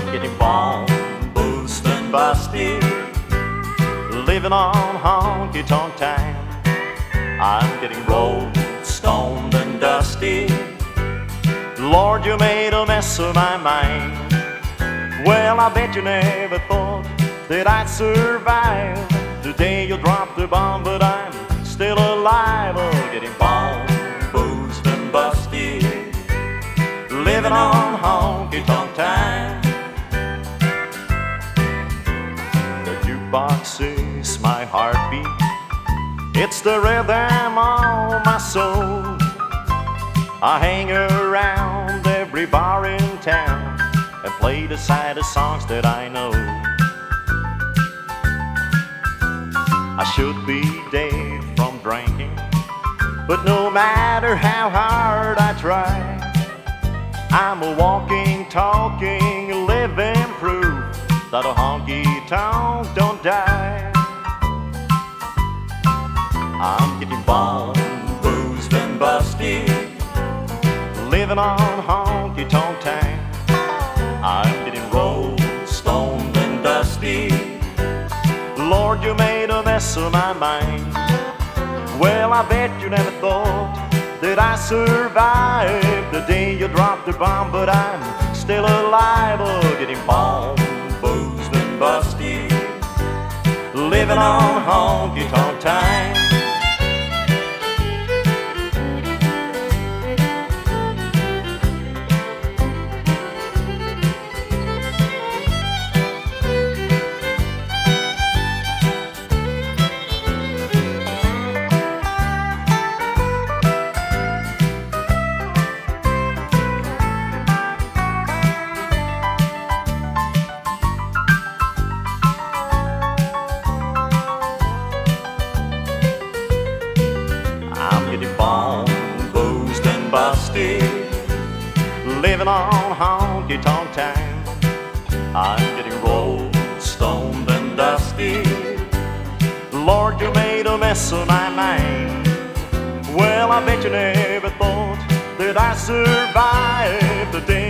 getting boned, boozed and busted, living on honky-tonk time. I'm getting rolled, stoned and dusty. Lord, you made a mess of my mind. Well, I bet you never thought that I'd survive the day you dropped the bomb, but I'm still alive. Oh, getting boned, boozed and busted, living on honky-tonk time. The jukebox is my heartbeat, it's the rhythm of my soul. I hang around every bar in town and play the saddest songs that I know. I should be dead from drinking, but no matter how hard I try, I'm a walking, talking, living proof that a honky-tonk don't die. I'm getting boned, boozed and busted, living on honky-tonk time. I'm getting rolled, stoned and dusty. Lord, you made a mess of my mind. Well, I bet you never thought that I survived the day you dropped the bomb, but I'm still alive. Oh, getting boned, boozed and busted, living on honky-tonk time. I'm getting boned, boozed and busted, living on honky-tonk time. I'm getting rolled, stoned and dusty. Lord, you made a mess of my mind. Well, I bet you never thought that I survived the day